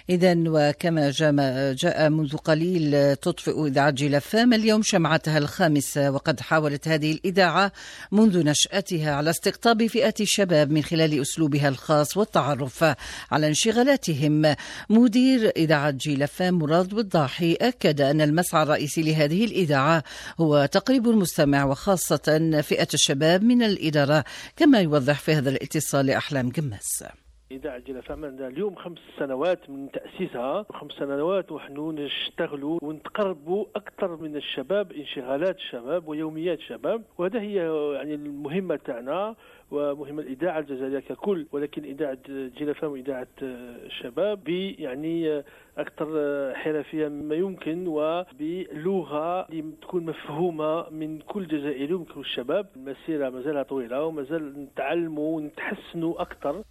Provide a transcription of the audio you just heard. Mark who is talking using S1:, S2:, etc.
S1: إذن وكما جاء منذ قليل تطفئ إذاعة جيلفام اليوم شمعتها الخامسة، وقد حاولت هذه الإذاعة منذ نشأتها على استقطاب فئة الشباب من خلال أسلوبها الخاص والتعرف على انشغالاتهم. مدير إذاعة جيلفام مراد بالضاحي أكد أن المسعى الرئيسي لهذه الإذاعة هو تقريب المستمع وخاصة فئة الشباب من الإدارة، كما يوضح في هذا الاتصال أحلام قماس.
S2: إذاعة جيلفام عندها اليوم 5 سنوات من تأسيسها، 5 سنوات ونحن نشتغلوا ونتقربوا أكثر من الشباب، انشغالات الشباب ويوميات الشباب، وهذا هي يعني المهمة تاعنا ومهمة الإذاعة الجزائرية ككل، ولكن إذاعة جيلفام وإذاعة الشباب يعني أكثر حرفية مما يمكن وبلغة اللي تكون مفهومة من كل جزائري ومن كل الشباب. المسيرة مازالها طويلة ومازال نتعلموا ونتحسنوا أكثر.